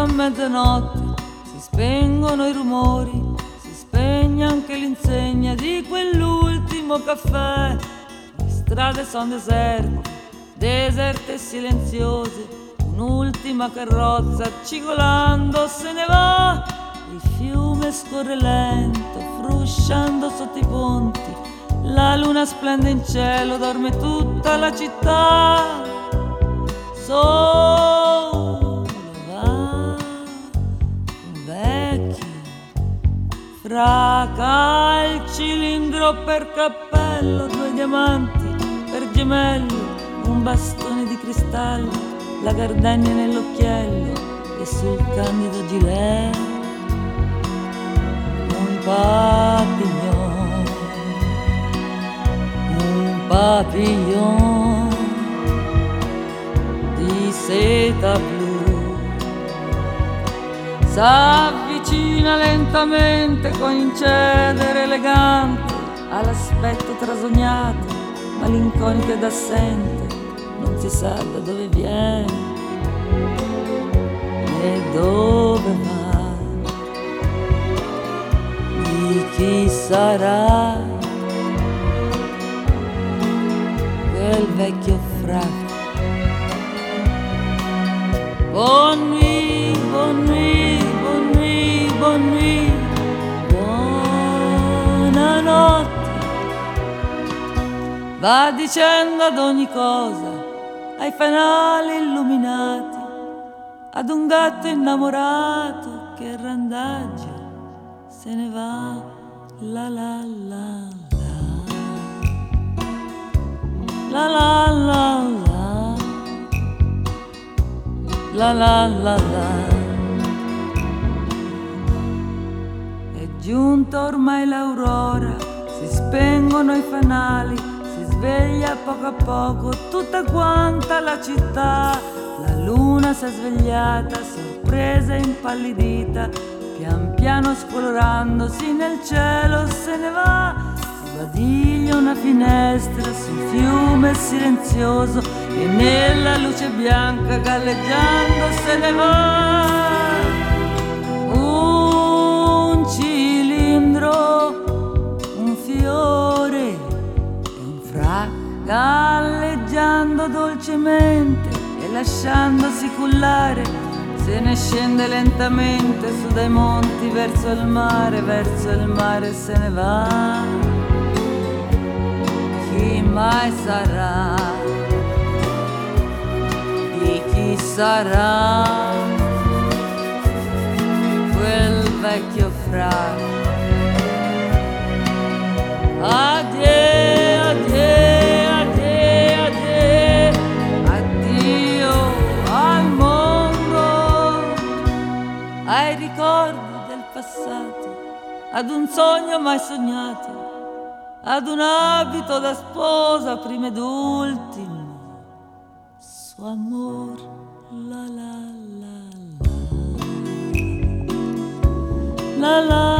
mezzanotte si spengono i rumori, si spegne anche l'insegna di quell'ultimo caffè. Le strade sono deserte, deserte e silenziose, un'ultima carrozza cigolando se ne va. Il fiume scorre lento, frusciando sotto i ponti, la luna splende in cielo, dorme tutta la città. Solo va un vecchio fraca, il cilindro per cappello, 2 diamanti per gemello, un bastone di cristallo, la gardenia nell'occhiello e sul candido gilet un papillon, un papillon di seta blu. S'avvicina lentamente con incedere elegante all'aspetto trasognato, malinconico ed assente, non si sa da dove viene e dove va, di chi sarà quel vecchio frac. Bonne nuit, bonne nuit, bonne nuit, bonne nuit, buonanotte. Va dicendo ad ogni cosa, ai fanali illuminati, ad un gatto innamorato che randaggia se ne va. La la la la, la la la la, la la la la. È giunta ormai l'aurora, si spengono i fanali, si sveglia poco a poco tutta quanta la città. La luna s'è svegliata, sorpresa e impallidita, pian piano scolorandosi nel cielo se ne va. Sbadiglia una finestra sul fiume silenzioso e nella luce bianca galleggiando se ne va. Un cilindro, un fiore e un frac galleggiando dolcemente e lasciandosi cullare se ne scende lentamente su dai monti verso il mare se ne va. Chi mai sarà? Di chi sarà quel vecchio frac? Addio, addio, addio, addio, addio al mondo, ai ricordi del passato, ad un sogno mai sognato, ad un abito da sposa prima ed ultimo, suo amor, la la la la, la la.